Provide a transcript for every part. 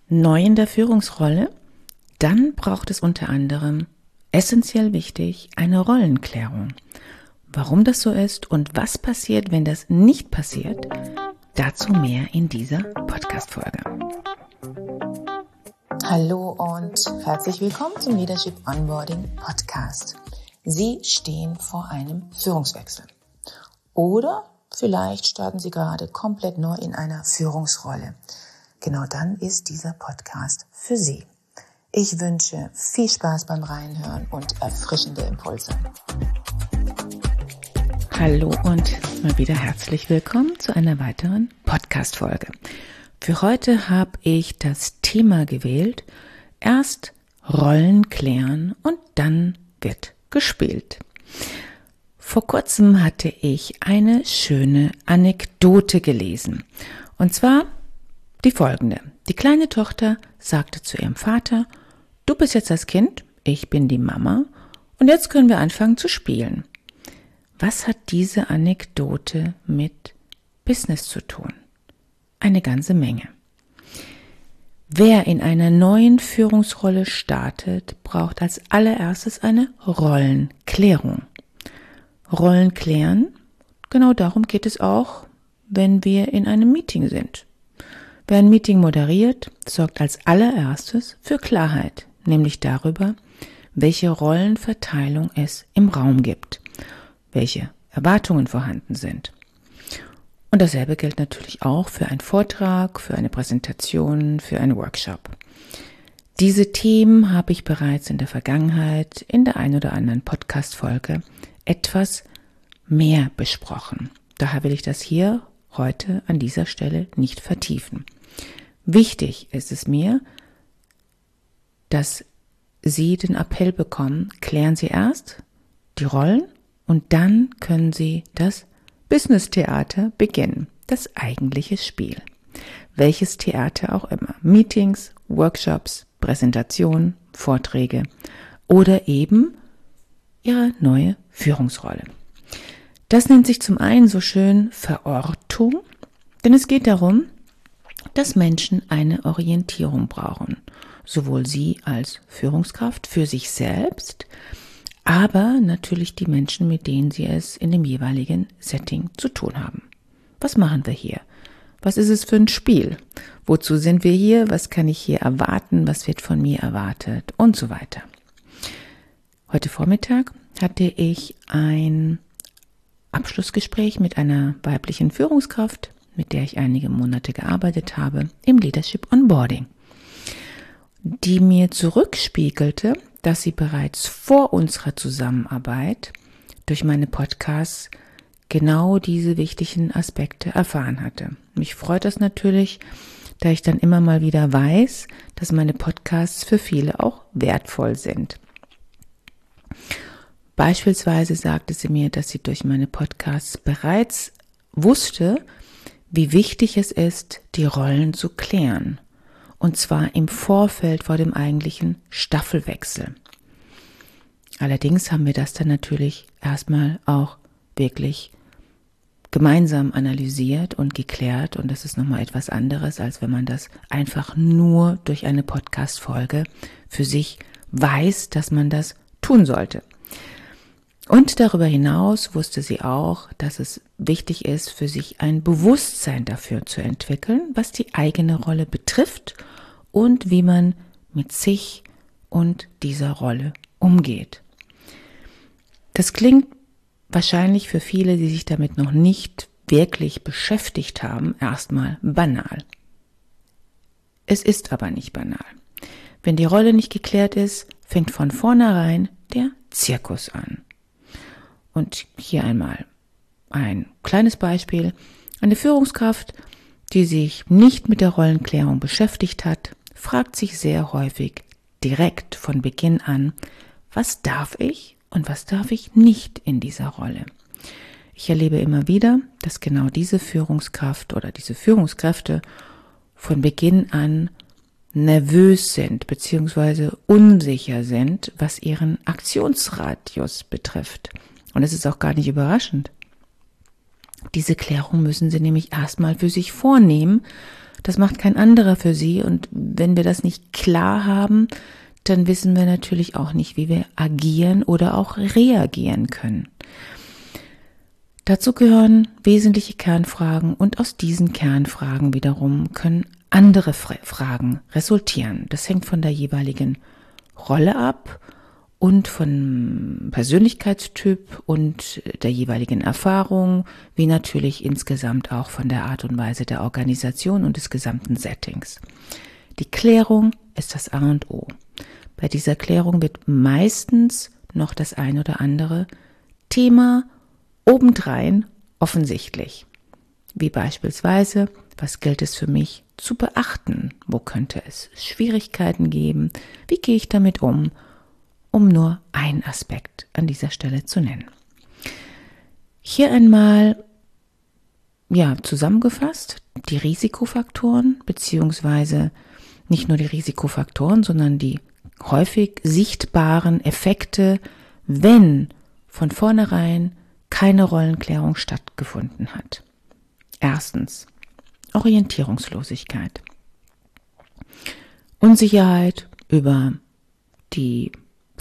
Neu in der Führungsrolle? Dann braucht es unter anderem, essentiell wichtig, eine Rollenklärung. Warum das so ist und was passiert, wenn das nicht passiert, dazu mehr in dieser Podcast-Folge. Hallo und herzlich willkommen zum Leadership Onboarding Podcast. Sie stehen vor einem Führungswechsel. Oder vielleicht starten Sie gerade komplett neu in einer Führungsrolle. Genau dann ist dieser Podcast für Sie. Ich wünsche viel Spaß beim Reinhören und erfrischende Impulse. Hallo und mal wieder herzlich willkommen zu einer weiteren Podcast-Folge. Für heute habe ich das Thema gewählt, erst Rollen klären und dann wird gespielt. Vor kurzem hatte ich eine schöne Anekdote gelesen. Und zwar die folgende. Die kleine Tochter sagte zu ihrem Vater, du bist jetzt das Kind, ich bin die Mama und jetzt können wir anfangen zu spielen. Was hat diese Anekdote mit Business zu tun? Eine ganze Menge. Wer in einer neuen Führungsrolle startet, braucht als allererstes eine Rollenklärung. Rollen klären, genau darum geht es auch, wenn wir in einem Meeting sind. Wer ein Meeting moderiert, sorgt als allererstes für Klarheit, nämlich darüber, welche Rollenverteilung es im Raum gibt, welche Erwartungen vorhanden sind. Und dasselbe gilt natürlich auch für einen Vortrag, für eine Präsentation, für einen Workshop. Diese Themen habe ich bereits in der Vergangenheit in der ein oder anderen Podcast-Folge etwas mehr besprochen. Daher will ich das hier heute an dieser Stelle nicht vertiefen. Wichtig ist es mir, dass Sie den Appell bekommen, klären Sie erst die Rollen und dann können Sie das Business-Theater beginnen, das eigentliche Spiel. Welches Theater auch immer, Meetings, Workshops, Präsentationen, Vorträge oder eben Ihre neue Führungsrolle. Das nennt sich zum einen so schön Verortung, denn es geht darum, dass Menschen eine Orientierung brauchen, sowohl Sie als Führungskraft für sich selbst, aber natürlich die Menschen, mit denen Sie es in dem jeweiligen Setting zu tun haben. Was machen wir hier? Was ist es für ein Spiel? Wozu sind wir hier? Was kann ich hier erwarten? Was wird von mir erwartet? Und so weiter. Heute Vormittag hatte ich ein Abschlussgespräch mit einer weiblichen Führungskraft, mit der ich einige Monate gearbeitet habe, im Leadership Onboarding, die mir zurückspiegelte, dass sie bereits vor unserer Zusammenarbeit durch meine Podcasts genau diese wichtigen Aspekte erfahren hatte. Mich freut das natürlich, da ich dann immer mal wieder weiß, dass meine Podcasts für viele auch wertvoll sind. Beispielsweise sagte sie mir, dass sie durch meine Podcasts bereits wusste, wie wichtig es ist, die Rollen zu klären. Und zwar im Vorfeld vor dem eigentlichen Staffelwechsel. Allerdings haben wir das dann natürlich erstmal auch wirklich gemeinsam analysiert und geklärt. Und das ist nochmal etwas anderes, als wenn man das einfach nur durch eine Podcast-Folge für sich weiß, dass man das tun sollte. Und darüber hinaus wusste sie auch, dass es wichtig ist, für sich ein Bewusstsein dafür zu entwickeln, was die eigene Rolle betrifft und wie man mit sich und dieser Rolle umgeht. Das klingt wahrscheinlich für viele, die sich damit noch nicht wirklich beschäftigt haben, erstmal banal. Es ist aber nicht banal. Wenn die Rolle nicht geklärt ist, fängt von vornherein der Zirkus an. Und hier einmal ein kleines Beispiel. Eine Führungskraft, die sich nicht mit der Rollenklärung beschäftigt hat, fragt sich sehr häufig direkt von Beginn an, was darf ich und was darf ich nicht in dieser Rolle. Ich erlebe immer wieder, dass genau diese Führungskraft oder diese Führungskräfte von Beginn an nervös sind bzw. unsicher sind, was ihren Aktionsradius betrifft. Und es ist auch gar nicht überraschend. Diese Klärung müssen Sie nämlich erstmal für sich vornehmen, Das macht kein anderer für Sie. Und wenn wir das nicht klar haben, dann wissen wir natürlich auch nicht, wie wir agieren oder auch reagieren können. Dazu gehören wesentliche Kernfragen und aus diesen Kernfragen wiederum können andere Fragen resultieren. Das hängt von der jeweiligen Rolle ab und von Persönlichkeitstyp und der jeweiligen Erfahrung, wie natürlich insgesamt auch von der Art und Weise der Organisation und des gesamten Settings. Die Klärung ist das A und O. Bei dieser Klärung wird meistens noch das ein oder andere Thema obendrein offensichtlich. Wie beispielsweise, was gilt es für mich zu beachten? Wo könnte es Schwierigkeiten geben? Wie gehe ich damit um nur einen Aspekt an dieser Stelle zu nennen. Hier einmal zusammengefasst die Risikofaktoren, beziehungsweise nicht nur die Risikofaktoren, sondern die häufig sichtbaren Effekte, wenn von vornherein keine Rollenklärung stattgefunden hat. Erstens, Orientierungslosigkeit. Unsicherheit über die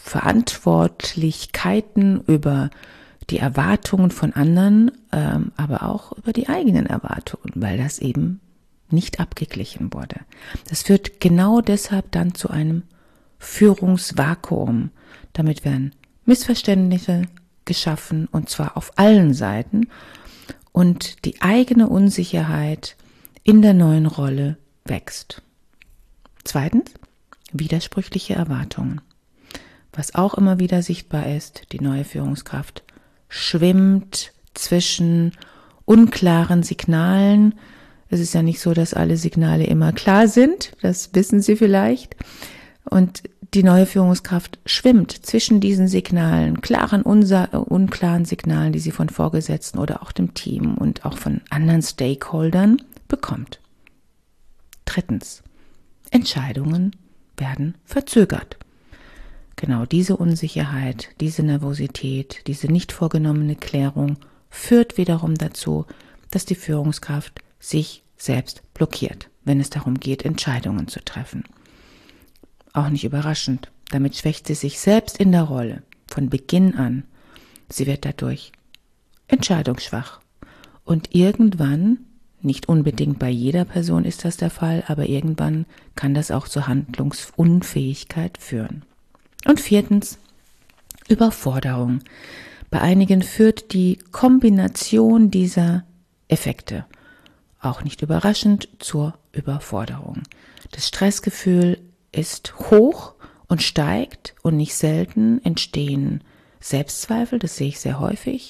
Verantwortlichkeiten, über die Erwartungen von anderen, aber auch über die eigenen Erwartungen, weil das eben nicht abgeglichen wurde. Das führt genau deshalb dann zu einem Führungsvakuum. Damit werden Missverständnisse geschaffen, und zwar auf allen Seiten, und die eigene Unsicherheit in der neuen Rolle wächst. Zweitens, widersprüchliche Erwartungen. Was auch immer wieder sichtbar ist, die neue Führungskraft schwimmt zwischen unklaren Signalen. Es ist ja nicht so, dass alle Signale immer klar sind, das wissen Sie vielleicht. Und die neue Führungskraft schwimmt zwischen diesen Signalen, klaren, unklaren Signalen, die sie von Vorgesetzten oder auch dem Team und auch von anderen Stakeholdern bekommt. Drittens, Entscheidungen werden verzögert. Genau diese Unsicherheit, diese Nervosität, diese nicht vorgenommene Klärung führt wiederum dazu, dass die Führungskraft sich selbst blockiert, wenn es darum geht, Entscheidungen zu treffen. Auch nicht überraschend, damit schwächt sie sich selbst in der Rolle von Beginn an. Sie wird dadurch entscheidungsschwach. Und irgendwann, nicht unbedingt bei jeder Person ist das der Fall, aber irgendwann kann das auch zur Handlungsunfähigkeit führen. Und viertens, Überforderung. Bei einigen führt die Kombination dieser Effekte, auch nicht überraschend, zur Überforderung. Das Stressgefühl ist hoch und steigt, und nicht selten entstehen Selbstzweifel, das sehe ich sehr häufig,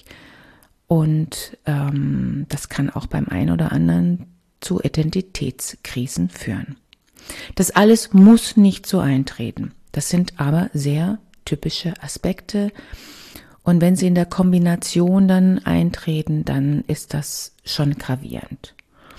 und das kann auch beim einen oder anderen zu Identitätskrisen führen. Das alles muss nicht so eintreten. Das sind aber sehr typische Aspekte, und wenn sie in der Kombination dann eintreten, dann ist das schon gravierend.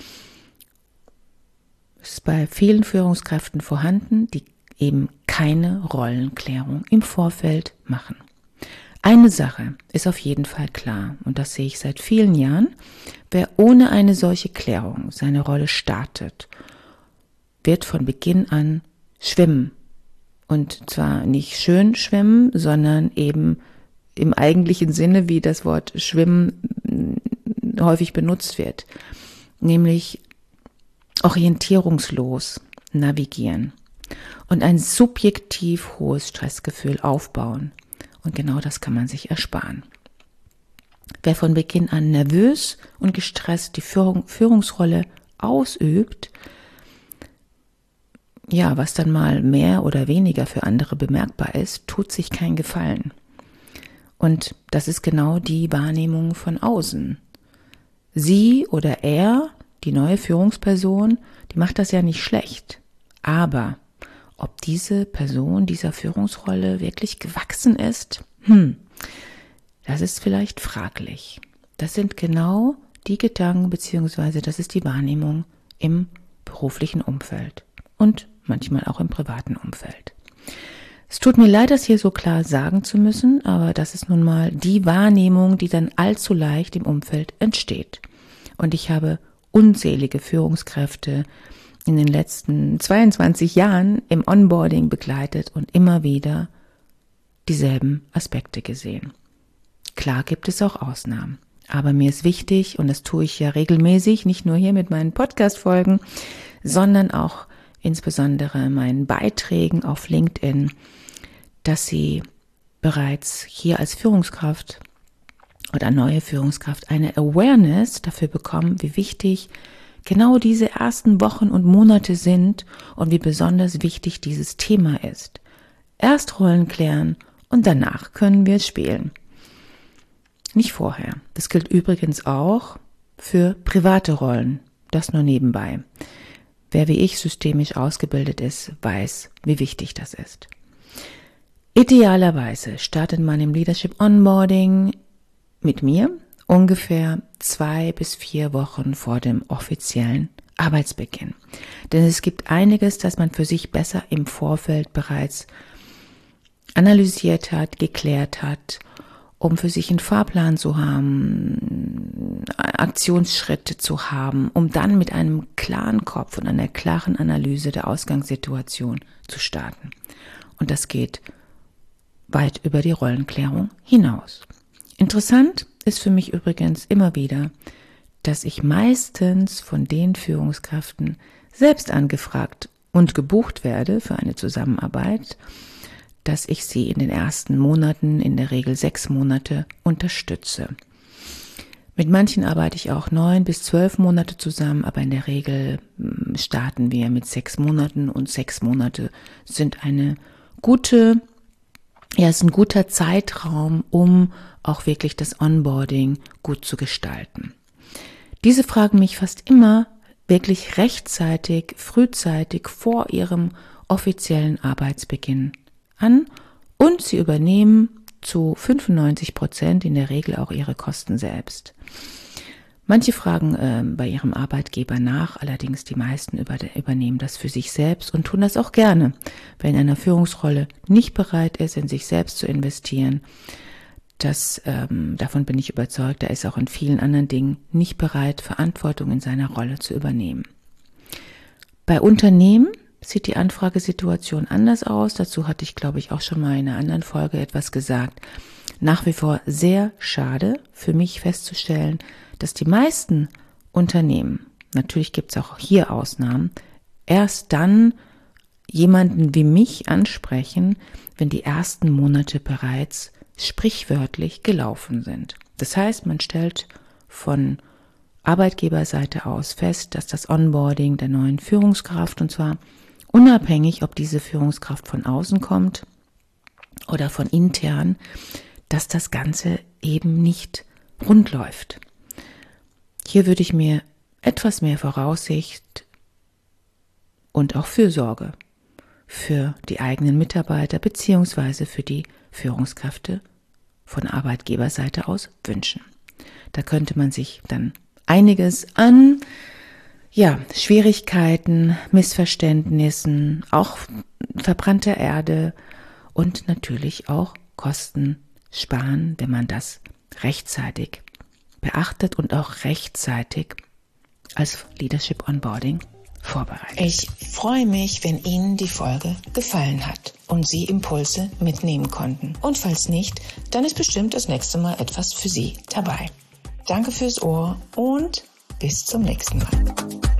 Es ist bei vielen Führungskräften vorhanden, die eben keine Rollenklärung im Vorfeld machen. Eine Sache ist auf jeden Fall klar, und das sehe ich seit vielen Jahren: Wer ohne eine solche Klärung seine Rolle startet, wird von Beginn an schwimmen. Und zwar nicht schön schwimmen, sondern eben im eigentlichen Sinne, wie das Wort schwimmen häufig benutzt wird, nämlich orientierungslos navigieren und ein subjektiv hohes Stressgefühl aufbauen. Und genau das kann man sich ersparen. Wer von Beginn an nervös und gestresst die Führungsrolle ausübt, was dann mal mehr oder weniger für andere bemerkbar ist, tut sich keinen Gefallen. Und das ist genau die Wahrnehmung von außen. Sie oder er, die neue Führungsperson, die macht das ja nicht schlecht. Aber ob diese Person dieser Führungsrolle wirklich gewachsen ist, das ist vielleicht fraglich. Das sind genau die Gedanken, beziehungsweise das ist die Wahrnehmung im beruflichen Umfeld und manchmal auch im privaten Umfeld. Es tut mir leid, das hier so klar sagen zu müssen, aber das ist nun mal die Wahrnehmung, die dann allzu leicht im Umfeld entsteht. Und ich habe unzählige Führungskräfte in den letzten 22 Jahren im Onboarding begleitet und immer wieder dieselben Aspekte gesehen. Klar gibt es auch Ausnahmen, aber mir ist wichtig, und das tue ich ja regelmäßig, nicht nur hier mit meinen Podcast-Folgen, sondern auch insbesondere in meinen Beiträgen auf LinkedIn, dass Sie bereits hier als Führungskraft oder neue Führungskraft eine Awareness dafür bekommen, wie wichtig genau diese ersten Wochen und Monate sind und wie besonders wichtig dieses Thema ist. Erst Rollen klären und danach können wir spielen. Nicht vorher. Das gilt übrigens auch für private Rollen. Das nur nebenbei. Wer wie ich systemisch ausgebildet ist, weiß, wie wichtig das ist. Idealerweise startet man im Leadership Onboarding mit mir ungefähr 2 bis 4 Wochen vor dem offiziellen Arbeitsbeginn. Denn es gibt einiges, das man für sich besser im Vorfeld bereits analysiert hat, geklärt hat, um für sich einen Fahrplan zu haben, Aktionsschritte zu haben, um dann mit einem klaren Kopf und einer klaren Analyse der Ausgangssituation zu starten. Und das geht weit über die Rollenklärung hinaus. Interessant ist für mich übrigens immer wieder, dass ich meistens von den Führungskräften selbst angefragt und gebucht werde für eine Zusammenarbeit, dass ich sie in den ersten Monaten, in der Regel 6 Monate, unterstütze. Mit manchen arbeite ich auch 9 bis 12 Monate zusammen, aber in der Regel starten wir mit 6 Monaten und 6 Monate sind ist ein guter Zeitraum, um auch wirklich das Onboarding gut zu gestalten. Diese fragen mich fast immer wirklich rechtzeitig, frühzeitig vor ihrem offiziellen Arbeitsbeginn an und sie übernehmen zu 95% in der Regel auch ihre Kosten selbst. Manche fragen bei ihrem Arbeitgeber nach, allerdings die meisten übernehmen das für sich selbst und tun das auch gerne. Wer in einer Führungsrolle nicht bereit ist, in sich selbst zu investieren, davon bin ich überzeugt, er ist auch in vielen anderen Dingen nicht bereit, Verantwortung in seiner Rolle zu übernehmen. Bei Unternehmen sieht die Anfragesituation anders aus. Dazu hatte ich, glaube ich, auch schon mal in einer anderen Folge etwas gesagt. Nach wie vor sehr schade für mich festzustellen, dass die meisten Unternehmen, natürlich gibt es auch hier Ausnahmen, erst dann jemanden wie mich ansprechen, wenn die ersten Monate bereits sprichwörtlich gelaufen sind. Das heißt, man stellt von Arbeitgeberseite aus fest, dass das Onboarding der neuen Führungskraft, und zwar unabhängig, ob diese Führungskraft von außen kommt oder von intern, dass das Ganze eben nicht rund läuft. Hier würde ich mir etwas mehr Voraussicht und auch Fürsorge für die eigenen Mitarbeiter bzw. für die Führungskräfte von Arbeitgeberseite aus wünschen. Da könnte man sich dann einiges an Schwierigkeiten, Missverständnissen, auch verbrannter Erde und natürlich auch Kosten sparen, wenn man das rechtzeitig beachtet und auch rechtzeitig als Leadership Onboarding vorbereitet. Ich freue mich, wenn Ihnen die Folge gefallen hat und Sie Impulse mitnehmen konnten. Und falls nicht, dann ist bestimmt das nächste Mal etwas für Sie dabei. Danke fürs Ohr und bis zum nächsten Mal.